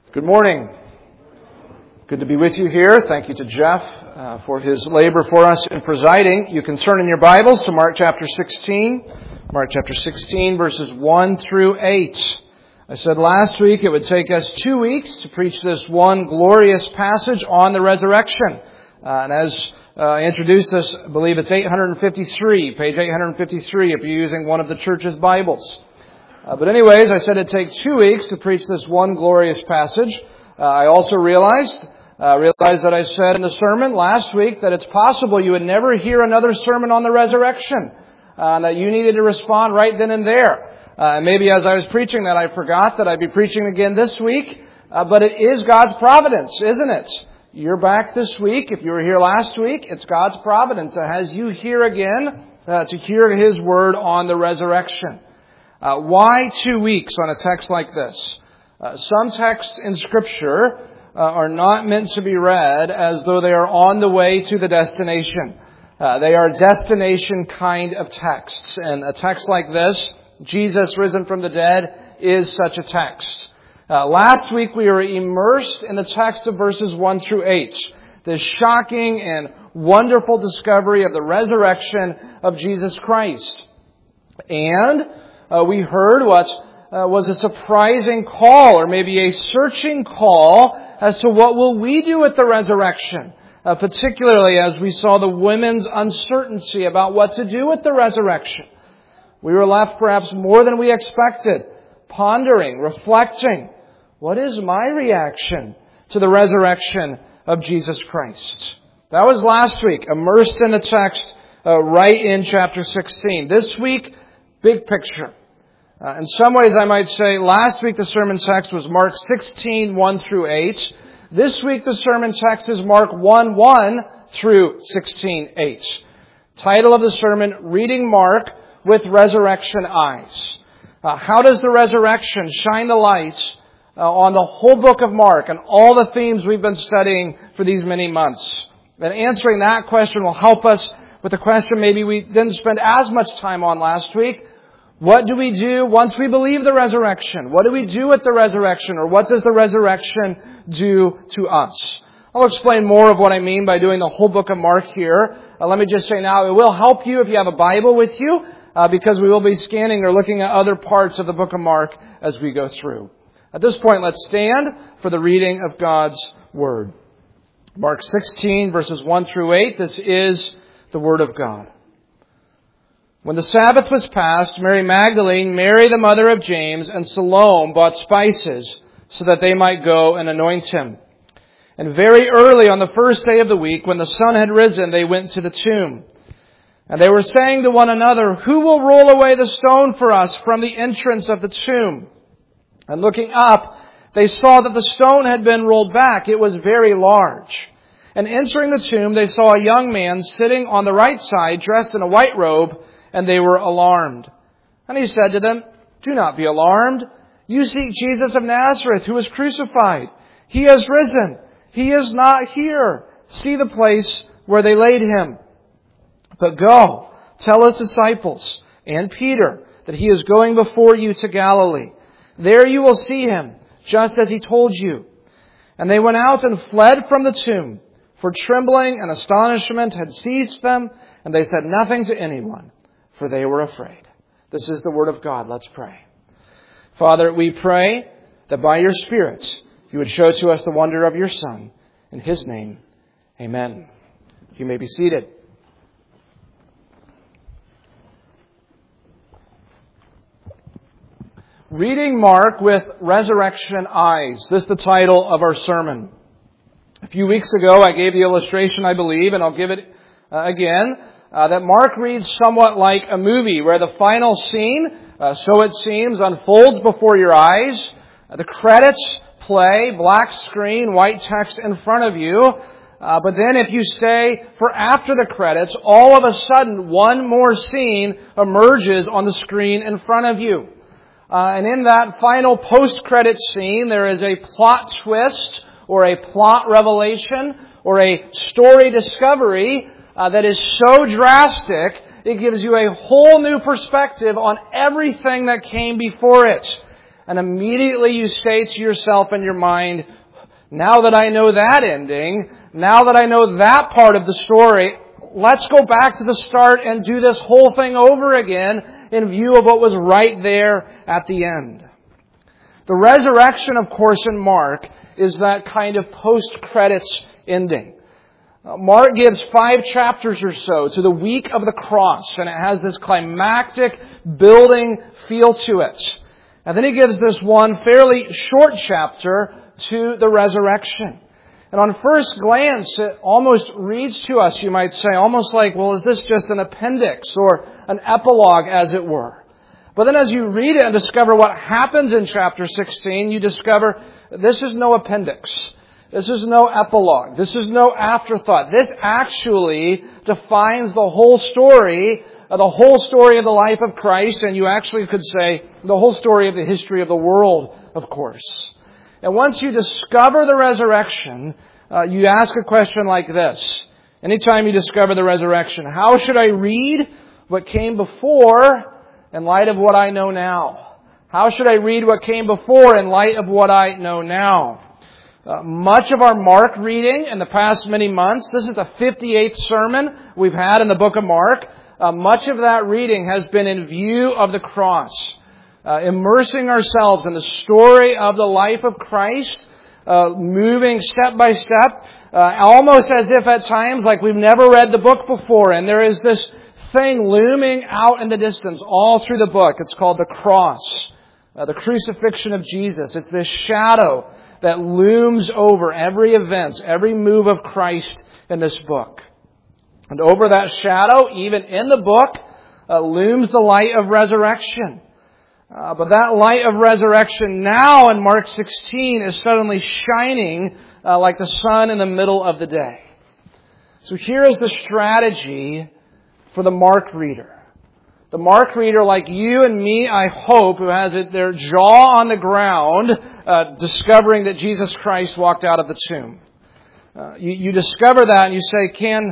Good morning. Good to be with you here. Thank you to Jeff for his labor for us in presiding. You can turn in your Bibles to Mark chapter 16. Mark chapter 16, verses 1 through 8. I said last week it would take us 2 weeks to preach this one glorious passage on the resurrection. And as I introduced this, I believe it's 853, page 853 if you're using one of the church's Bibles. But anyways, I said it'd take 2 weeks to preach this one glorious passage. I also realized that I said in the sermon last week that it's possible you would never hear another sermon on the resurrection, that you needed to respond right then and there. Maybe as I was preaching that, I forgot that I'd be preaching again this week, but it is God's providence, isn't it? You're back this week. If you were here last week, it's God's providence that has you here again to hear His word on the resurrection. Why 2 weeks on a text like this? Some texts in Scripture are not meant to be read as though they are on the way to the destination. They are destination kind of texts. And a text like this, Jesus risen from the dead, is such a text. Last week we were immersed in the text of verses 1 through 8. This shocking and wonderful discovery of the resurrection of Jesus Christ. And we heard what was a surprising call, or maybe a searching call, as to what will we do at the resurrection, particularly as we saw the women's uncertainty about what to do with the resurrection. We were left perhaps more than we expected, pondering, reflecting, what is my reaction to the resurrection of Jesus Christ? That was last week, immersed in the text right in chapter 16. This week, big picture. In some ways, I might say, last week the sermon text was Mark 16, 1 through 8. This week the sermon text is Mark 1, 1 through 16, 8. Title of the sermon, Reading Mark with Resurrection Eyes. How does the resurrection shine the light on the whole book of Mark and all the themes we've been studying for these many months? And answering that question will help us with the question maybe we didn't spend as much time on last week. What do we do once we believe the resurrection? What do we do with the resurrection? Or what does the resurrection do to us? I'll explain more of what I mean by doing the whole book of Mark here. Let me just say now, it will help you if you have a Bible with you, because we will be scanning or looking at other parts of the book of Mark as we go through. At this point, let's stand for the reading of God's Word. Mark 16, verses 1 through 8. This is the Word of God. When the Sabbath was past, Mary Magdalene, Mary the mother of James, and Salome bought spices so that they might go and anoint him. And very early on the first day of the week, when the sun had risen, they went to the tomb. And they were saying to one another, "Who will roll away the stone for us from the entrance of the tomb?" And looking up, they saw that the stone had been rolled back. It was very large. And entering the tomb, they saw a young man sitting on the right side, dressed in a white robe, and they were alarmed. And he said to them, "Do not be alarmed. You seek Jesus of Nazareth, who was crucified. He has risen. He is not here. See the place where they laid him. But go, tell his disciples and Peter that he is going before you to Galilee. There you will see him, just as he told you." And they went out and fled from the tomb, for trembling and astonishment had seized them, and they said nothing to anyone, for they were afraid. This is the Word of God. Let's pray. Father, we pray that by your Spirit you would show to us the wonder of your Son. In His name, amen. You may be seated. Reading Mark with Resurrection Eyes. This is the title of our sermon. A few weeks ago I gave the illustration, I believe, and I'll give it again. That Mark reads somewhat like a movie where the final scene, so it seems, unfolds before your eyes. The credits play, black screen, white text in front of you. But then if you stay for after the credits, all of a sudden one more scene emerges on the screen in front of you. And in that final post-credit scene, there is a plot twist or a plot revelation or a story discovery that is so drastic, it gives you a whole new perspective on everything that came before it. and immediately you say to yourself in your mind, now that I know that ending, now that I know that part of the story, let's go back to the start and do this whole thing over again in view of what was right there at the end. The resurrection, of course, in Mark is that kind of post-credits ending. Mark gives 5 chapters or so to the week of the cross, and it has this climactic building feel to it. And then he gives this one fairly short chapter to the resurrection. And on first glance, it almost reads to us, you might say, almost like, well, is this just an appendix or an epilogue, as it were? But then as you read it and discover what happens in chapter 16, you discover this is no appendix. This is no epilogue. This is no afterthought. This actually defines the whole story of the life of Christ, and you actually could say the whole story of the history of the world, of course. And once you discover the resurrection, you ask a question like this. Anytime you discover the resurrection, how should I read what came before in light of what I know now? How should I read what came before in light of what I know now? Much of our Mark reading in the past many months, this is the 58th sermon we've had in the book of Mark. Much of that reading has been in view of the cross, immersing ourselves in the story of the life of Christ, moving step by step, almost as if at times like we've never read the book before, and there is this thing looming out in the distance all through the book. It's called the cross, the crucifixion of Jesus. It's this shadow that looms over every event, every move of Christ in this book. And over that shadow, even in the book, looms the light of resurrection. But that light of resurrection now in Mark 16 is suddenly shining like the sun in the middle of the day. So here is the strategy for the Mark reader. The Mark reader, like you and me, I hope, who has their jaw on the ground, discovering that Jesus Christ walked out of the tomb. You discover that and you say,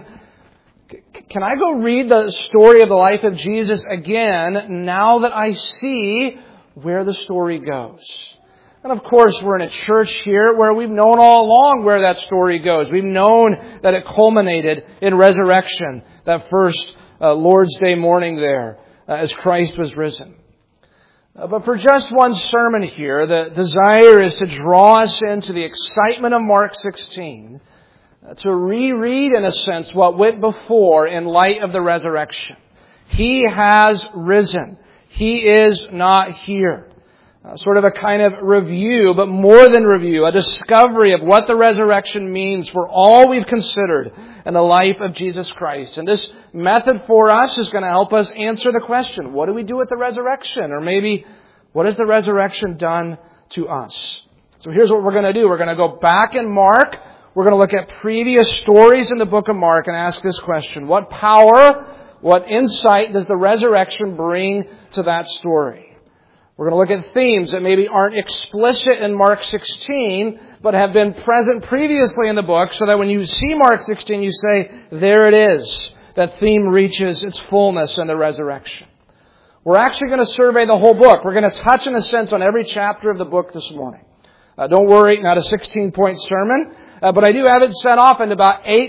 can I go read the story of the life of Jesus again now that I see where the story goes? And of course, we're in a church here where we've known all along where that story goes. We've known that it culminated in resurrection, that first Lord's Day morning there, as Christ was risen. But for just one sermon here, the desire is to draw us into the excitement of Mark 16, to reread, in a sense, what went before in light of the resurrection. He has risen. He is not here. Sort of a kind of review, but more than review, a discovery of what the resurrection means for all we've considered in the life of Jesus Christ. And this method for us is going to help us answer the question, what do we do with the resurrection? Or maybe, what has the resurrection done to us? So here's what we're going to do. We're going to go back in Mark. We're going to look at previous stories in the book of Mark and ask this question. What power, what insight does the resurrection bring to that story? We're going to look at themes that maybe aren't explicit in Mark 16, but have been present previously in the book, so that when you see Mark 16, you say, there it is. That theme reaches its fullness in the resurrection. We're actually going to survey the whole book. We're going to touch, in a sense, on every chapter of the book this morning. Don't worry, not a 16-point sermon, but I do have it set off into about 8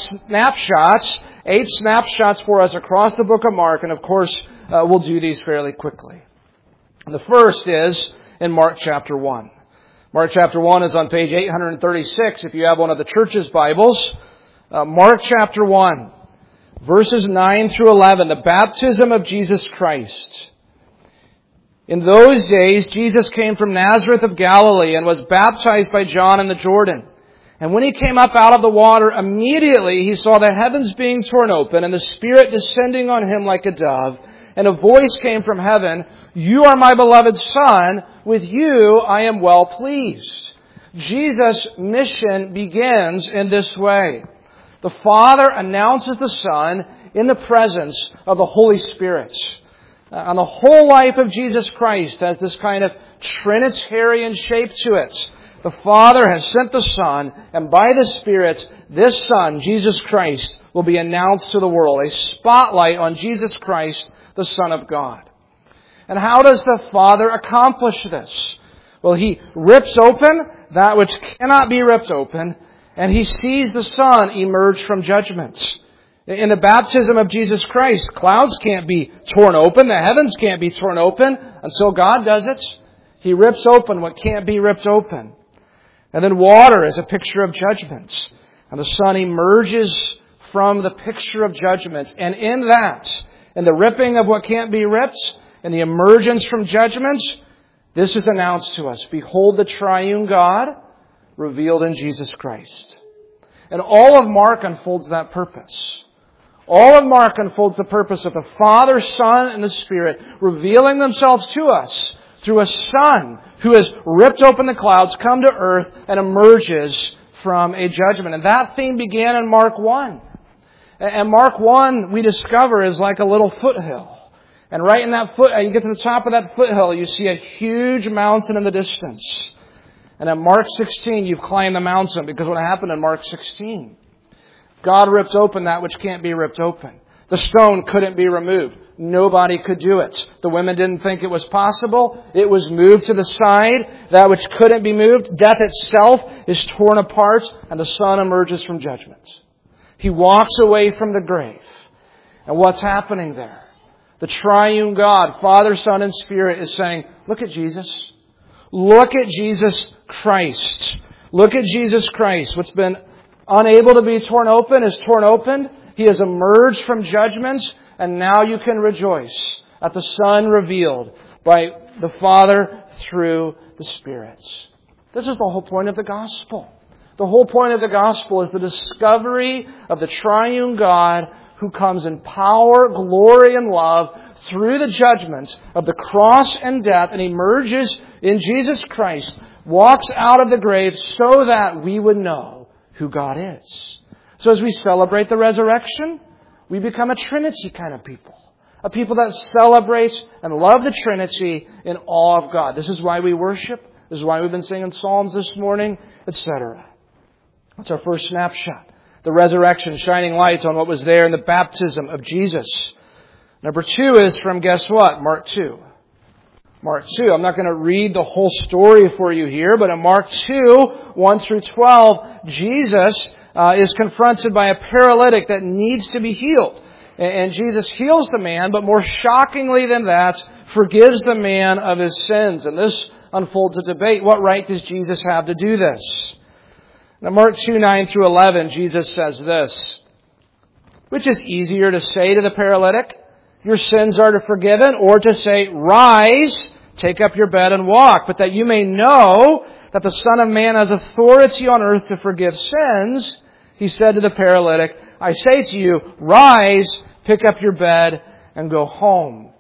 snapshots for us across the book of Mark, and of course, we'll do these fairly quickly. The first is in Mark chapter 1. Mark chapter 1 is on page 836 if you have one of the church's Bibles. Mark chapter 1, verses 9 through 11, the baptism of Jesus Christ. In those days, Jesus came from Nazareth of Galilee and was baptized by John in the Jordan. And when he came up out of the water, immediately he saw the heavens being torn open and the Spirit descending on him like a dove. And a voice came from heaven, "You are my beloved Son, with you I am well pleased." Jesus' mission begins in this way. The Father announces the Son in the presence of the Holy Spirit. And the whole life of Jesus Christ has this kind of Trinitarian shape to it. The Father has sent the Son, and by the Spirit, this Son, Jesus Christ, will be announced to the world. A spotlight on Jesus Christ, the Son of God. And how does the Father accomplish this? Well, He rips open that which cannot be ripped open, and He sees the Son emerge from judgment. In the baptism of Jesus Christ, clouds can't be torn open, the heavens can't be torn open until God does it. He rips open what can't be ripped open. And then water is a picture of judgment. And the Son emerges from the picture of judgment. And in that, in the ripping of what can't be ripped, and the emergence from judgment, this is announced to us. Behold the triune God revealed in Jesus Christ. And all of Mark unfolds that purpose. All of Mark unfolds the purpose of the Father, Son, and the Spirit revealing themselves to us through a Son who has ripped open the clouds, come to earth, and emerges from a judgment. And that theme began in Mark 1. And Mark 1, we discover, is like a little foothill. And right in that you get to the top of that foothill, you see a huge mountain in the distance. And at Mark 16, you've climbed the mountain, because what happened in Mark 16? God ripped open that which can't be ripped open. The stone couldn't be removed. Nobody could do it. The women didn't think it was possible. It was moved to the side. That which couldn't be moved, death itself, is torn apart, and the Son emerges from judgment. He walks away from the grave. And what's happening there? The triune God, Father, Son, and Spirit, is saying, look at Jesus. Look at Jesus Christ. Look at Jesus Christ. What's been unable to be torn open is torn open. He has emerged from judgment, and now you can rejoice at the Son revealed by the Father through the Spirit. This is the whole point of the gospel. The whole point of the gospel is the discovery of the triune God who comes in power, glory, and love through the judgment of the cross and death, and emerges in Jesus Christ, walks out of the grave so that we would know who God is. So as we celebrate the resurrection, we become a Trinity kind of people. A people that celebrate and love the Trinity in awe of God. This is why we worship. This is why we've been singing Psalms this morning, etc. That's our first snapshot. The resurrection, shining light on what was there in the baptism of Jesus. Number 2 is from, guess what? Mark 2. Mark 2. I'm not going to read the whole story for you here, but in Mark 2, 1 through 12, Jesus is confronted by a paralytic that needs to be healed. And Jesus heals the man, but more shockingly than that, forgives the man of his sins. And this unfolds a debate. What right does Jesus have to do this? Now, Mark 2, 9 through 11, Jesus says this, which is easier to say to the paralytic, your sins are forgiven, or to say, rise, take up your bed and walk. But that you may know that the Son of Man has authority on earth to forgive sins, He said to the paralytic, I say to you, rise, pick up your bed, and go home.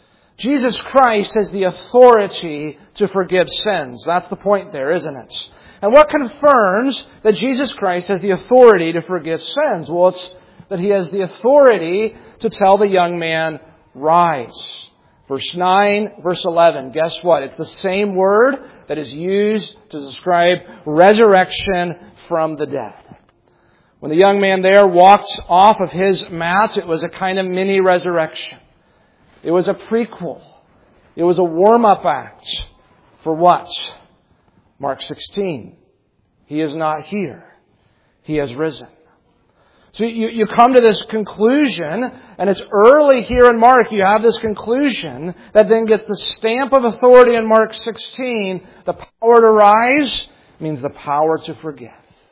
Jesus Christ has the authority to forgive sins. That's the point there, isn't it? And what confirms that Jesus Christ has the authority to forgive sins? Well, it's that He has the authority to tell the young man, rise. Verse 9, verse 11, guess what? It's the same word that is used to describe resurrection from the dead. When the young man there walked off of his mat, it was a kind of mini resurrection. It was a prequel. It was a warm-up act. For what? Mark 16. He is not here. He has risen. So you come to this conclusion, and it's early here in Mark, you have this conclusion that then gets the stamp of authority in Mark 16. The power to rise means the power to forgive.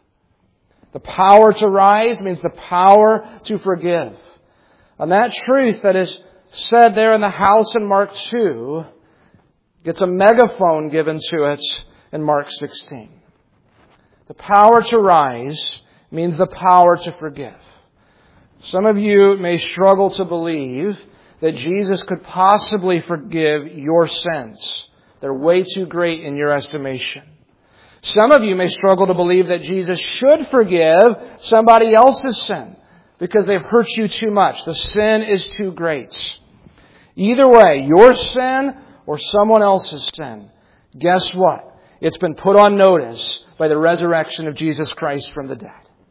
The power to rise means the power to forgive. And that truth that is said there in the house in Mark 2 gets a megaphone given to it in Mark 16. The power to rise means the power to forgive. Some of you may struggle to believe that Jesus could possibly forgive your sins. They're way too great in your estimation. Some of you may struggle to believe that Jesus should forgive somebody else's sin because they've hurt you too much. The sin is too great. Either way, your sin or someone else's sin, guess what? It's been put on notice by the resurrection of Jesus Christ from the dead.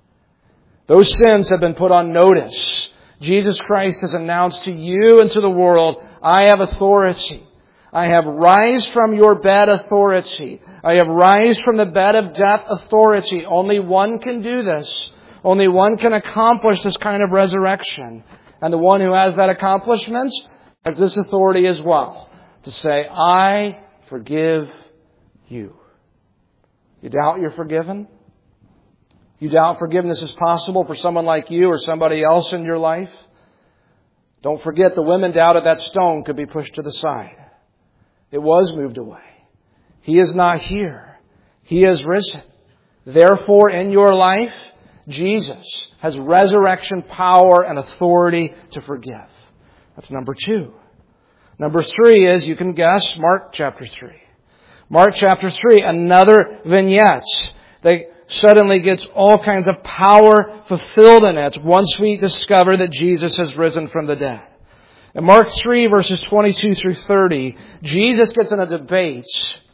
Those sins have been put on notice. Jesus Christ has announced to you and to the world, I have authority. I have rise from your bed authority. I have rise from the bed of death authority. Only one can do this. Only one can accomplish this kind of resurrection. And the one who has that accomplishment has this authority as well. To say, I forgive you. You doubt you're forgiven? You doubt forgiveness is possible for someone like you or somebody else in your life? Don't forget the women doubted that stone could be pushed to the side. It was moved away. He is not here. He has risen. Therefore, in your life, Jesus has resurrection power and authority to forgive. That's number 2. Number 3 is, you can guess, Mark chapter 3. Mark chapter 3, another vignette that suddenly gets all kinds of power fulfilled in it once we discover that Jesus has risen from the dead. In Mark 3, verses 22 through 30, Jesus gets in a debate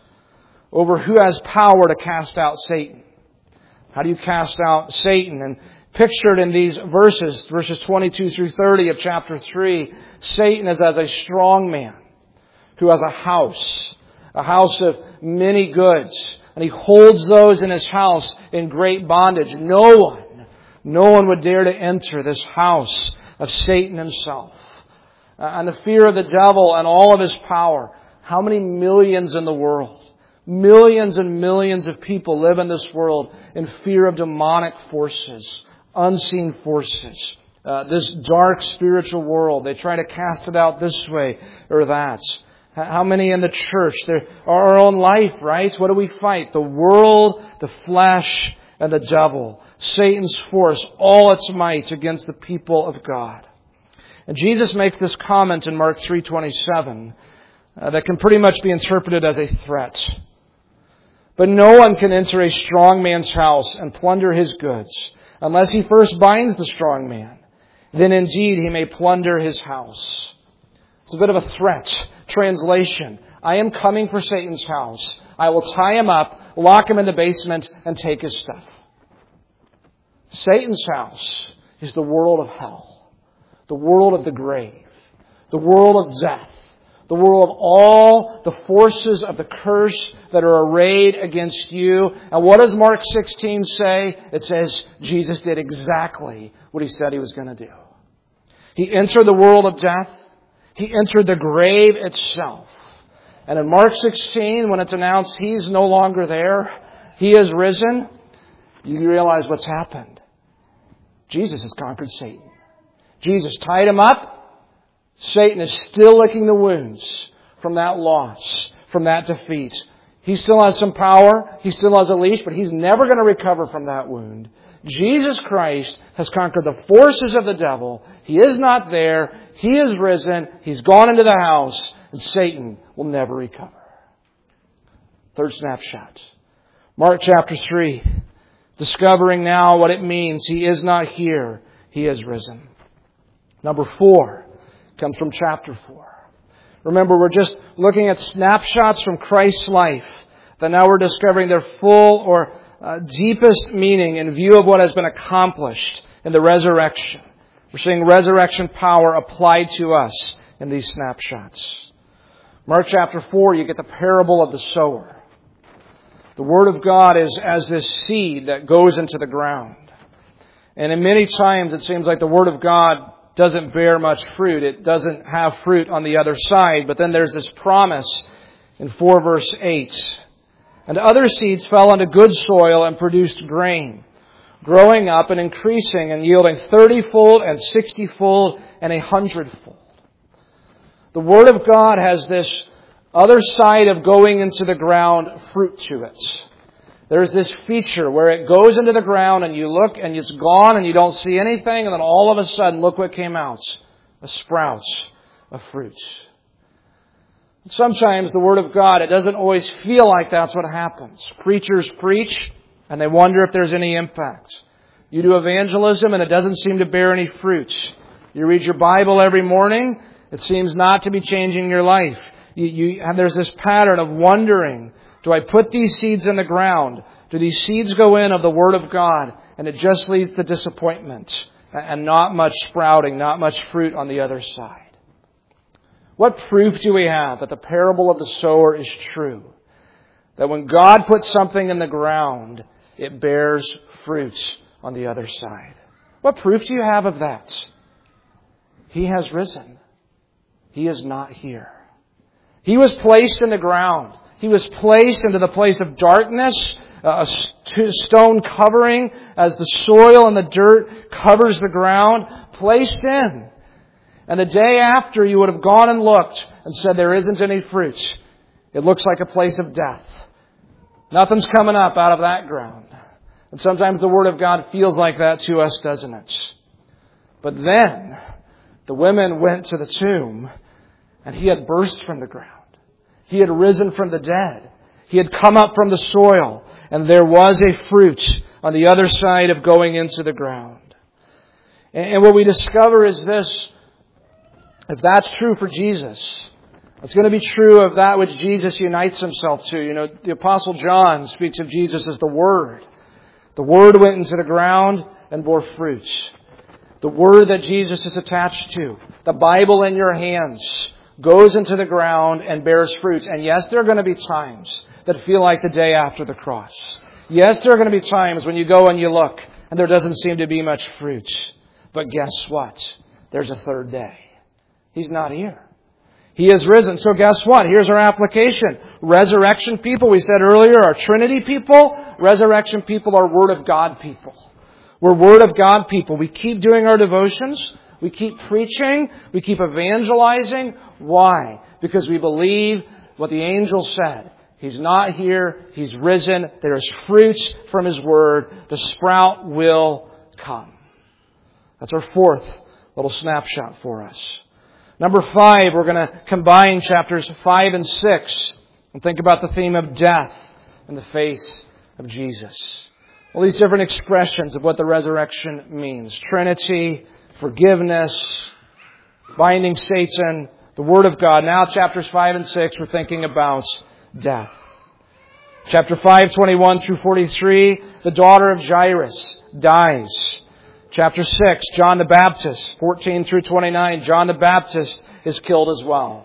over who has power to cast out Satan. How do you cast out Satan? And pictured in these verses 22 through 30 of chapter 3, Satan is as a strong man who has a house of many goods. And he holds those in his house in great bondage. No one would dare to enter this house of Satan himself. And the fear of the devil and all of his power. How many millions in the world? Millions and millions of people live in this world in fear of demonic forces, unseen forces. This dark spiritual world. They try to cast it out this way or that. How many in the church? Our own life, right? What do we fight? The world, the flesh, and the devil. Satan's force, all its might against the people of God. And Jesus makes this comment in Mark 3:27 that can pretty much be interpreted as a threat. But no one can enter a strong man's house and plunder his goods unless he first binds the strong man. Then indeed he may plunder his house. It's a bit of a threat. Translation. I am coming for Satan's house. I will tie him up, lock him in the basement, and take his stuff. Satan's house is the world of hell. The world of the grave. The world of death. The world of all the forces of the curse that are arrayed against you. And what does Mark 16 say? It says Jesus did exactly what He said He was going to do. He entered the world of death. He entered the grave itself. And in Mark 16, when it's announced He's no longer there, He has risen, you realize what's happened. Jesus has conquered Satan. Jesus tied Him up. Satan is still licking the wounds from that loss, from that defeat. He still has some power. He still has a leash, but he's never going to recover from that wound. Jesus Christ has conquered the forces of the devil. He is not there. He is risen. He's gone into the house, and Satan will never recover. Third snapshot. Mark chapter 3. Discovering now what it means. He is not here. He is risen. Number 4 comes from chapter 4. Remember, we're just looking at snapshots from Christ's life that now we're discovering their full or deepest meaning in view of what has been accomplished in the resurrection. We're seeing resurrection power applied to us in these snapshots. Mark chapter 4, you get the parable of the sower. The Word of God is as this seed that goes into the ground. And in many times it seems like the Word of God doesn't bear much fruit. It doesn't have fruit on the other side. But then there's this promise in 4 verse 8. And other seeds fell into good soil and produced grain, growing up and increasing and yielding 30-fold and 60-fold and 100-fold. The Word of God has this other side of going into the ground fruit to it. There's this feature where it goes into the ground and you look and it's gone and you don't see anything, and then all of a sudden, look what came out. A sprout of fruit. Sometimes the Word of God, it doesn't always feel like that's what happens. Preachers preach and they wonder if there's any impact. You do evangelism and it doesn't seem to bear any fruit. You read your Bible every morning, it seems not to be changing your life. There's this pattern of wondering, do I put these seeds in the ground? Do these seeds go in of the Word of God? And it just leads to disappointment and not much sprouting, not much fruit on the other side. What proof do we have that the parable of the sower is true? That when God puts something in the ground, it bears fruit on the other side. What proof do you have of that? He has risen. He is not here. He was placed in the ground. He was placed into the place of darkness, a stone covering as the soil and the dirt covers the ground, placed in. And the day after, you would have gone and looked and said, there isn't any fruit. It looks like a place of death. Nothing's coming up out of that ground. And sometimes the Word of God feels like that to us, doesn't it? But then, the women went to the tomb, and He had burst from the ground. He had risen from the dead. He had come up from the soil, and there was a fruit on the other side of going into the ground. And what we discover is this: if that's true for Jesus, it's going to be true of that which Jesus unites Himself to. You know, the Apostle John speaks of Jesus as the Word. The Word went into the ground and bore fruit. The Word that Jesus is attached to, the Bible in your hands, goes into the ground and bears fruit. And yes, there are going to be times that feel like the day after the cross. Yes, there are going to be times when you go and you look and there doesn't seem to be much fruit. But guess what? There's a third day. He's not here. He has risen. So guess what? Here's our application. Resurrection people, we said earlier, are Trinity people. Resurrection people are Word of God people. We're Word of God people. We keep doing our devotions. We keep preaching. We keep evangelizing. Why? Because we believe what the angel said. He's not here. He's risen. There is fruit from His Word. The sprout will come. That's our fourth little snapshot for us. Number 5, we're going to combine chapters 5 and 6 and think about the theme of death in the face of Jesus. All these different expressions of what the resurrection means. Trinity, forgiveness, binding Satan, the Word of God. Now chapters 5 and 6, we're thinking about death. Chapter 5, 21 through 43, the daughter of Jairus dies. Chapter 6, John the Baptist, 14 through 29, John the Baptist is killed as well.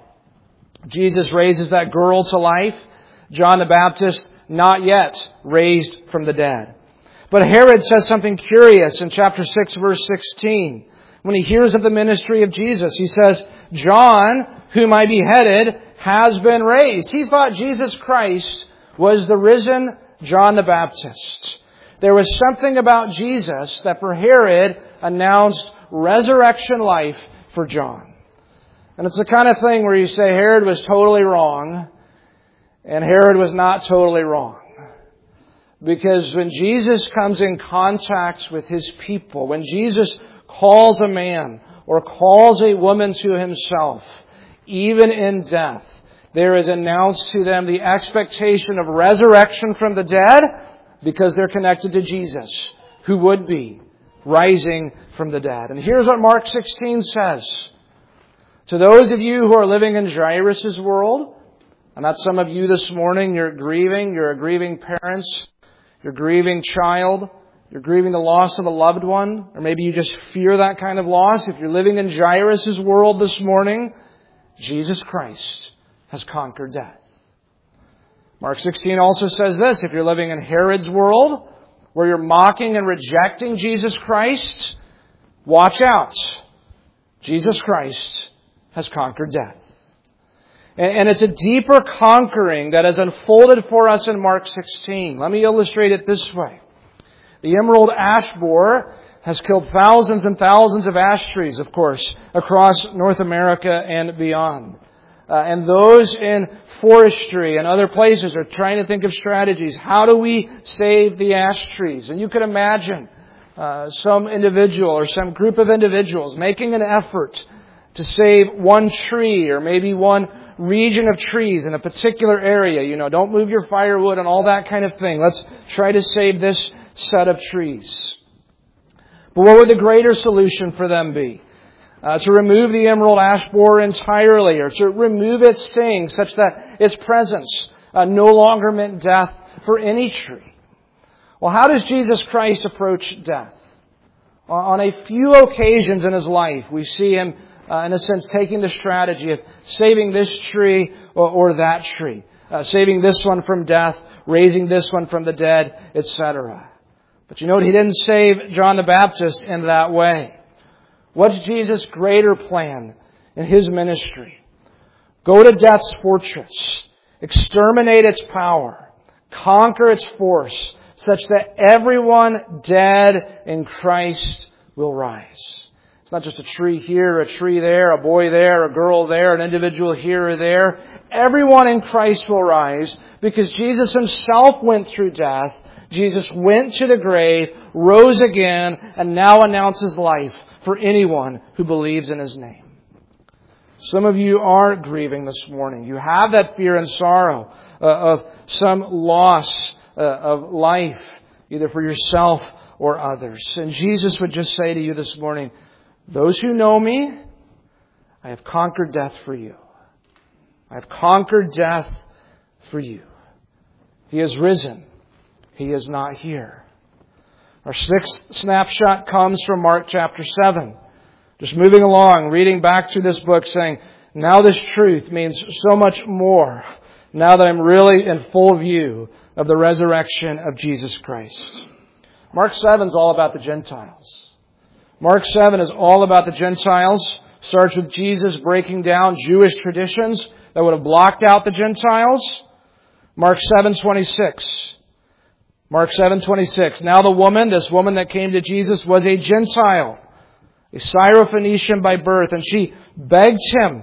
Jesus raises that girl to life. John the Baptist, not yet raised from the dead. But Herod says something curious in chapter 6, verse 16. When he hears of the ministry of Jesus, he says, John, whom I beheaded, has been raised. He thought Jesus Christ was the risen John the Baptist. There was something about Jesus that for Herod announced resurrection life for John. And it's the kind of thing where you say Herod was totally wrong, and Herod was not totally wrong. Because when Jesus comes in contact with His people, when Jesus calls a man or calls a woman to Himself, even in death, there is announced to them the expectation of resurrection from the dead, because they're connected to Jesus, who would be rising from the dead. And here's what Mark 16 says. To those of you who are living in Jairus' world, and that's some of you this morning, you're a grieving parents, you're a grieving child, you're grieving the loss of a loved one, or maybe you just fear that kind of loss. If you're living in Jairus' world this morning, Jesus Christ has conquered death. Mark 16 also says this: if you're living in Herod's world, where you're mocking and rejecting Jesus Christ, watch out. Jesus Christ has conquered death. And it's a deeper conquering that is unfolded for us in Mark 16. Let me illustrate it this way. The emerald ash borer has killed thousands and thousands of ash trees, of course, across North America and beyond. And those in forestry and other places are trying to think of strategies. How do we save the ash trees? And you can imagine some individual or some group of individuals making an effort to save one tree or maybe one region of trees in a particular area. You know, don't move your firewood and all that kind of thing. Let's try to save this set of trees. But what would the greater solution for them be? To remove the emerald ash borer entirely, or to remove its sting such that its presence no longer meant death for any tree. Well, how does Jesus Christ approach death? On a few occasions in His life, we see Him in a sense, taking the strategy of saving this tree or that tree, saving this one from death, raising this one from the dead, etc. But you know what? He didn't save John the Baptist in that way. What's Jesus' greater plan in His ministry? Go to death's fortress, exterminate its power, conquer its force, such that everyone dead in Christ will rise. It's not just a tree here, a tree there, a boy there, a girl there, an individual here or there. Everyone in Christ will rise because Jesus Himself went through death. Jesus went to the grave, rose again, and now announces life for anyone who believes in His name. Some of you are grieving this morning. You have that fear and sorrow of some loss of life, either for yourself or others. And Jesus would just say to you this morning, those who know Me, I have conquered death for you. I have conquered death for you. He is risen. He is not here. Our sixth snapshot comes from Mark chapter 7. Just moving along, reading back through this book, saying, now this truth means so much more now that I'm really in full view of the resurrection of Jesus Christ. Mark 7 is all about the Gentiles. Mark 7 is all about the Gentiles. Starts with Jesus breaking down Jewish traditions that would have blocked out the Gentiles. Mark 7:26. Mark 7:26. Now this woman that came to Jesus was a Gentile, a Syrophoenician by birth, and she begged him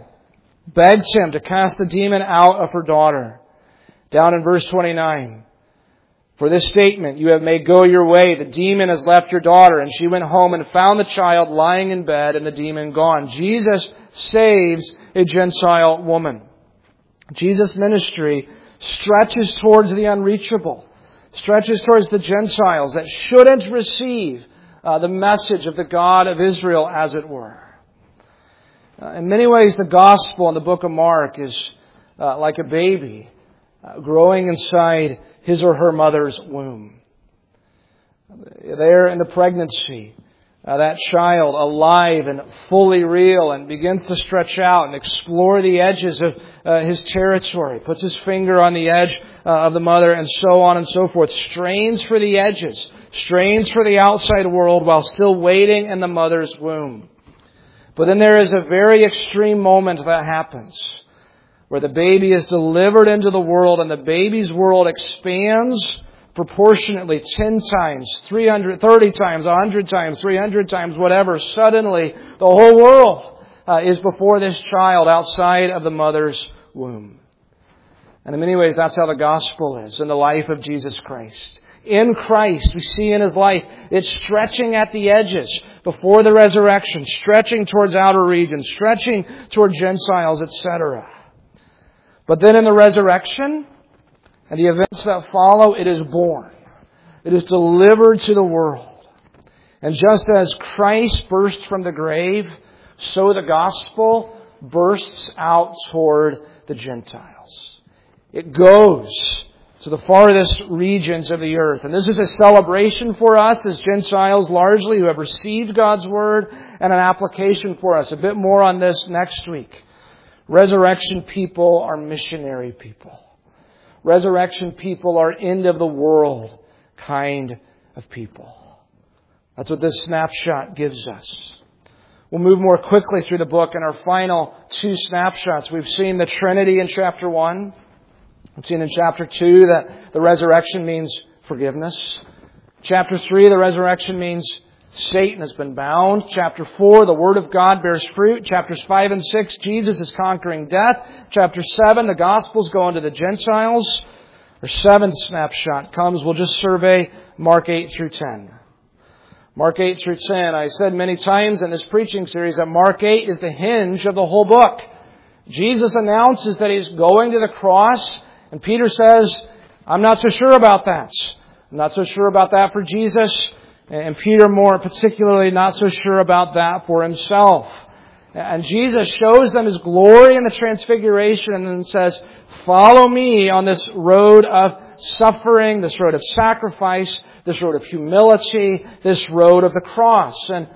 to cast the demon out of her daughter. Down in verse 29. For this statement, you have made go your way. The demon has left your daughter. And she went home and found the child lying in bed and the demon gone. Jesus saves a Gentile woman. Jesus' ministry stretches towards the unreachable, stretches towards the Gentiles that shouldn't receive the message of the God of Israel, as it were. In many ways, the gospel in the book of Mark is like a baby growing inside his or her mother's womb. There in the pregnancy, that child alive and fully real and begins to stretch out and explore the edges of his territory, puts his finger on the edge of the mother and so on and so forth, strains for the edges, strains for the outside world while still waiting in the mother's womb. But then there is a very extreme moment that happens where the baby is delivered into the world and the baby's world expands proportionately 10 times, 330 times, 100 times, 300 times, whatever. Suddenly, the whole world is before this child outside of the mother's womb. And in many ways, that's how the gospel is in the life of Jesus Christ. In Christ, we see in His life, it's stretching at the edges before the resurrection, stretching towards outer regions, stretching toward Gentiles, etc. But then in the resurrection and the events that follow, it is born. It is delivered to the world. And just as Christ burst from the grave, so the gospel bursts out toward the Gentiles. It goes to the farthest regions of the earth. And this is a celebration for us as Gentiles largely who have received God's Word, and an application for us. A bit more on this next week. Resurrection people are missionary people. Resurrection people are end of the world kind of people. That's what this snapshot gives us. We'll move more quickly through the book in our final two snapshots. We've seen the Trinity in chapter 1. We've seen in chapter 2 that the resurrection means forgiveness. Chapter 3, the resurrection means Satan has been bound. Chapter 4, the Word of God bears fruit. Chapters 5 and 6, Jesus is conquering death. Chapter 7, the Gospels go into the Gentiles. Our seventh snapshot comes, we'll just survey Mark 8 through 10. Mark 8 through 10. I said many times in this preaching series that Mark 8 is the hinge of the whole book. Jesus announces that He's going to the cross, and Peter says, I'm not so sure about that. I'm not so sure about that for Jesus. And Peter, more particularly, not so sure about that for himself. And Jesus shows them His glory in the transfiguration and then says, follow me on this road of suffering, this road of sacrifice, this road of humility, this road of the cross. And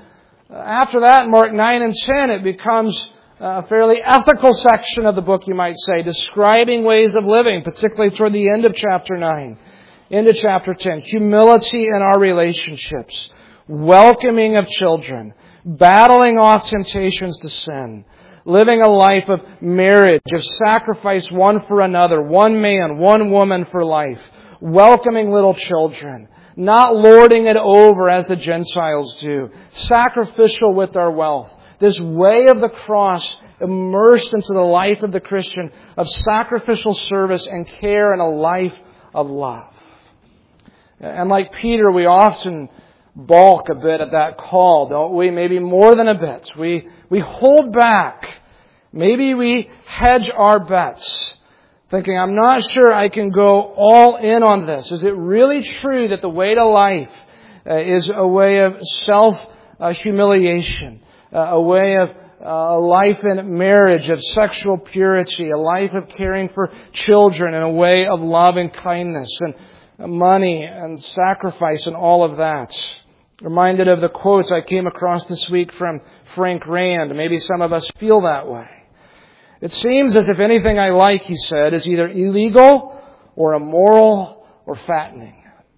After that, in Mark 9 and 10, it becomes a fairly ethical section of the book, you might say, describing ways of living, particularly toward the end of chapter 9, into chapter 10. Humility in our relationships, welcoming of children, battling off temptations to sin, living a life of marriage, of sacrifice one for another, one man, one woman for life, welcoming little children, not lording it over as the Gentiles do, sacrificial with our wealth. This way of the cross immersed into the life of the Christian of sacrificial service and care and a life of love. And like Peter, we often balk a bit at that call, don't we? Maybe more than a bit. We hold back. Maybe we hedge our bets, thinking, I'm not sure I can go all in on this. Is it really true that the way to life is a way of self-humiliation? A way of a life in marriage, of sexual purity, a life of caring for children, and a way of love and kindness, and money and sacrifice and all of that. Reminded of the quotes I came across this week from Frank Rand. Maybe some of us feel that way. It seems as if anything I like, he said, is either illegal or immoral or fattening.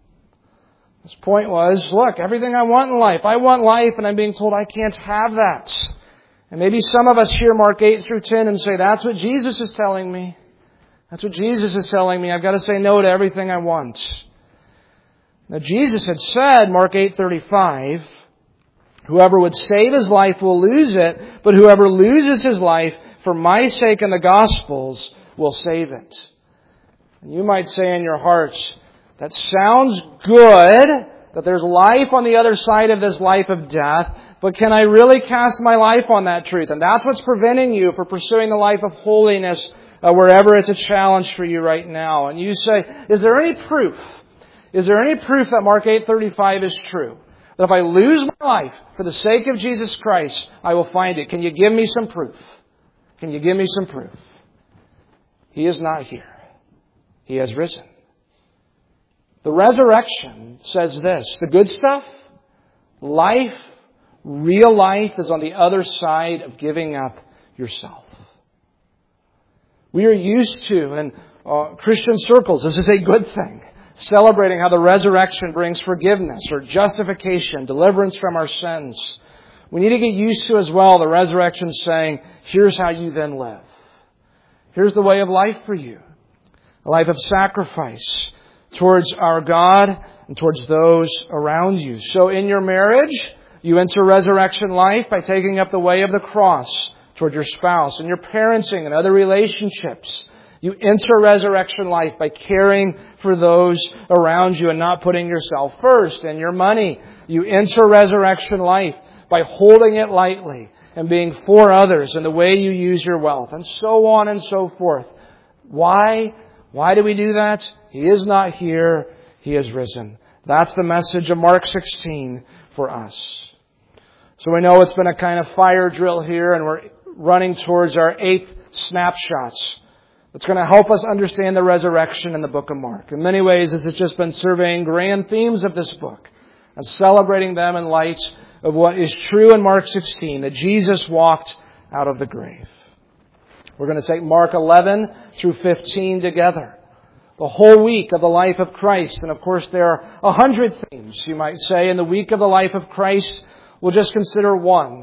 His point was, look, everything I want in life, I want life, and I'm being told I can't have that. And maybe some of us hear Mark 8 through 10 and say, that's what Jesus is telling me. That's what Jesus is telling me. I've got to say no to everything I want. Now, Jesus had said, Mark 8:35, whoever would save his life will lose it, but whoever loses his life for my sake and the gospel's will save it. And you might say in your hearts, that sounds good, that there's life on the other side of this life of death, but can I really cast my life on that truth? And that's what's preventing you from pursuing the life of holiness wherever it's a challenge for you right now. And you say, is there any proof? Is there any proof that Mark 8:35 is true? That if I lose my life for the sake of Jesus Christ, I will find it. Can you give me some proof? Can you give me some proof? He is not here. He has risen. The resurrection says this, the good stuff, life, real life is on the other side of giving up yourself. We are used to, in Christian circles, this is a good thing, celebrating how the resurrection brings forgiveness or justification, deliverance from our sins. We need to get used to as well the resurrection saying, here's how you then live. Here's the way of life for you. A life of sacrifice towards our God and towards those around you. So in your marriage, you enter resurrection life by taking up the way of the cross toward your spouse. In your parenting and other relationships, you enter resurrection life by caring for those around you and not putting yourself first. In your money, you enter resurrection life by holding it lightly and being for others in the way you use your wealth, and so on and so forth. Why? Why do we do that? He is not here. He is risen. That's the message of Mark 16 for us. So we know it's been a kind of fire drill here, and we're running towards our 8th snapshots. It's going to help us understand the resurrection in the book of Mark. In many ways, this has just been surveying grand themes of this book and celebrating them in light of what is true in Mark 16, that Jesus walked out of the grave. We're going to take Mark 11 through 15 together. The whole week of the life of Christ. And of course, there are 100 themes, you might say, in the week of the life of Christ. We'll just consider one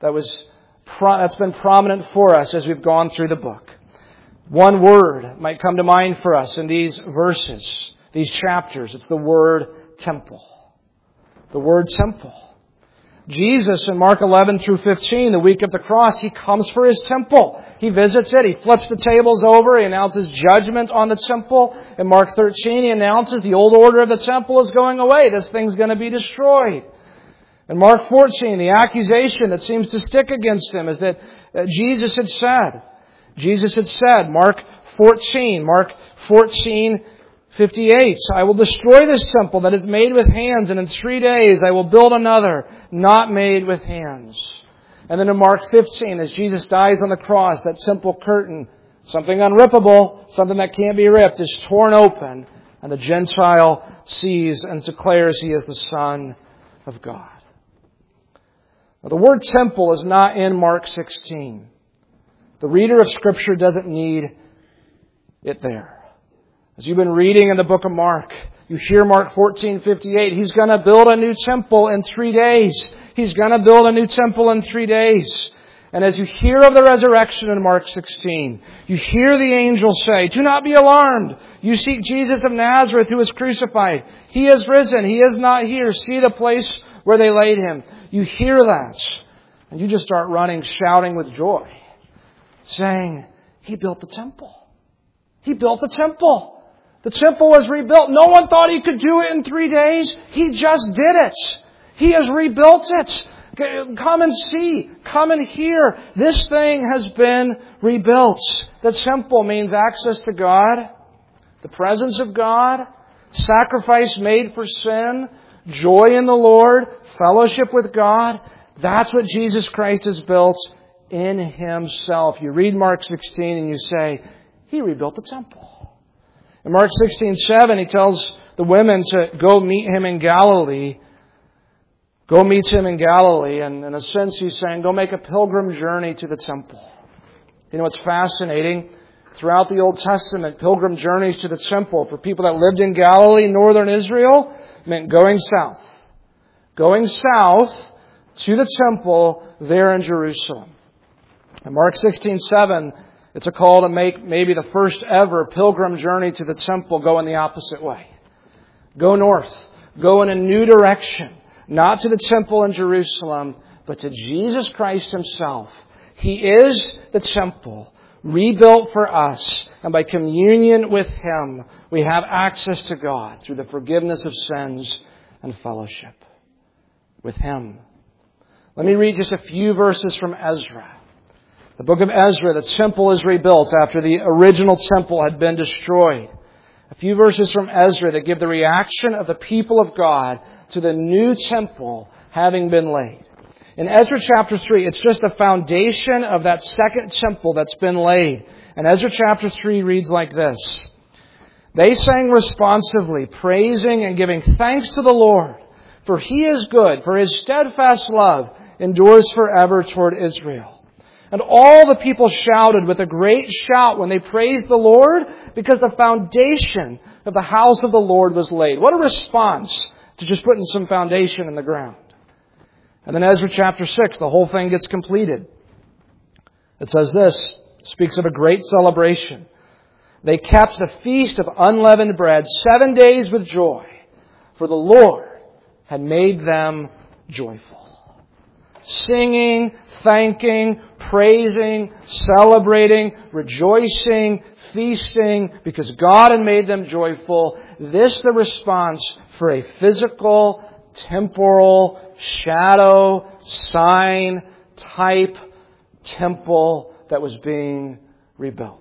that's been prominent for us as we've gone through the book. One word might come to mind for us in these verses, these chapters. It's the word temple. The word temple. Jesus in Mark 11 through 15, the week of the cross, He comes for His temple. He visits it. He flips the tables over. He announces judgment on the temple. In Mark 13, He announces the old order of the temple is going away. This thing's going to be destroyed. In Mark 14, the accusation that seems to stick against Him is that Jesus had said, Mark 14, 58, I will destroy this temple that is made with hands, and in 3 days I will build another, not made with hands. And then in Mark 15, as Jesus dies on the cross, that temple curtain, something unrippable, something that can't be ripped, is torn open, and the Gentile sees and declares he is the Son of God. Now, the word temple is not in Mark 16. The reader of Scripture doesn't need it there. As you've been reading in the book of Mark, you hear Mark 14:58. He's going to build a new temple in 3 days. He's going to build a new temple in 3 days. And as you hear of the resurrection in Mark 16, you hear the angel say, "Do not be alarmed. You seek Jesus of Nazareth who was crucified. He is risen. He is not here. See the place where they laid Him." You hear that. And you just start running, shouting with joy, saying, He built the temple. He built the temple. The temple was rebuilt. No one thought He could do it in 3 days. He just did it. He has rebuilt it. Come and see. Come and hear. This thing has been rebuilt. The temple means access to God, the presence of God, sacrifice made for sin, joy in the Lord, fellowship with God. That's what Jesus Christ has built in Himself. You read Mark 16 and you say, He rebuilt the temple. In Mark 16:7, He tells the women to go meet Him in Galilee. Go meet Him in Galilee. And in a sense, He's saying, go make a pilgrim journey to the temple. You know, it's fascinating. Throughout the Old Testament, pilgrim journeys to the temple for people that lived in Galilee, northern Israel, meant going south. Going south to the temple there in Jerusalem. In Mark 16:7, it's a call to make maybe the first ever pilgrim journey to the temple go in the opposite way. Go north. Go in a new direction. Not to the temple in Jerusalem, but to Jesus Christ Himself. He is the temple, rebuilt for us. And by communion with Him, we have access to God through the forgiveness of sins and fellowship with Him. Let me read just a few verses from Ezra. The book of Ezra, the temple is rebuilt after the original temple had been destroyed. A few verses from Ezra that give the reaction of the people of God to the new temple having been laid. In Ezra chapter 3, it's just the foundation of that second temple that's been laid. And Ezra chapter 3 reads like this. They sang responsively, praising and giving thanks to the Lord, for He is good, for His steadfast love endures forever toward Israel. And all the people shouted with a great shout when they praised the Lord, because the foundation of the house of the Lord was laid. What a response to just putting some foundation in the ground. And then Ezra chapter 6, the whole thing gets completed. It says this, speaks of a great celebration. They kept the feast of unleavened bread 7 days with joy, for the Lord had made them joyful. Singing, thanking, praising, celebrating, rejoicing, feasting, because God had made them joyful. This the response for a physical, temporal, shadow, sign, type temple that was being rebuilt.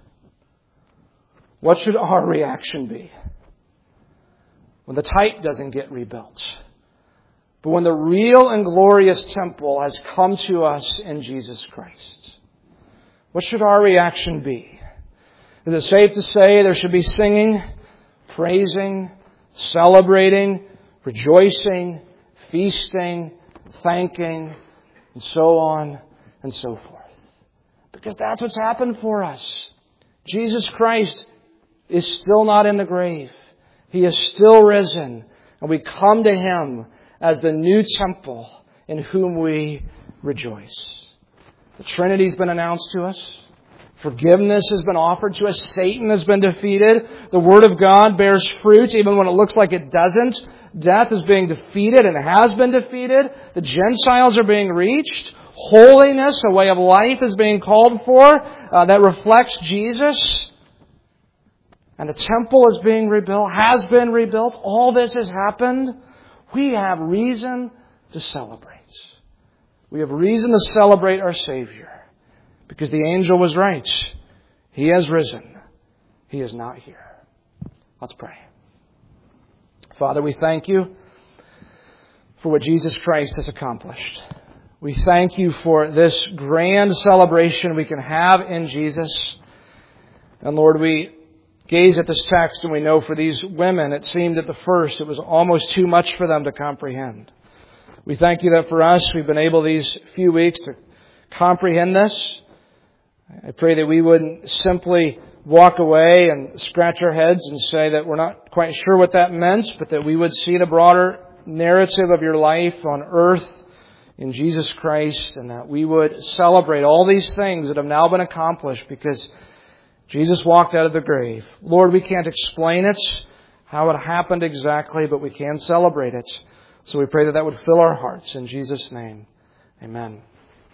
What should our reaction be when the type doesn't get rebuilt? But when the real and glorious temple has come to us in Jesus Christ, what should our reaction be? Is it safe to say there should be singing, praising, celebrating, rejoicing, feasting, thanking, and so on and so forth? Because that's what's happened for us. Jesus Christ is still not in the grave. He is still risen. And we come to Him as the new temple in whom we rejoice. The Trinity's been announced to us. Forgiveness has been offered to us. Satan has been defeated. The Word of God bears fruit even when it looks like it doesn't. Death is being defeated and has been defeated. The Gentiles are being reached. Holiness, a way of life, is being called for that reflects Jesus. And the temple is being rebuilt, has been rebuilt. All this has happened. We have reason to celebrate. We have reason to celebrate our Savior. Because the angel was right. He has risen. He is not here. Let's pray. Father, we thank You for what Jesus Christ has accomplished. We thank You for this grand celebration we can have in Jesus. And Lord, we gaze at this text and we know for these women, it seemed at the first it was almost too much for them to comprehend. We thank You that for us, we've been able these few weeks to comprehend this. I pray that we wouldn't simply walk away and scratch our heads and say that we're not quite sure what that meant, but that we would see the broader narrative of Your life on earth in Jesus Christ, and that we would celebrate all these things that have now been accomplished because Jesus walked out of the grave. Lord, we can't explain it, how it happened exactly, but we can celebrate it. So we pray that that would fill our hearts. In Jesus' name, amen.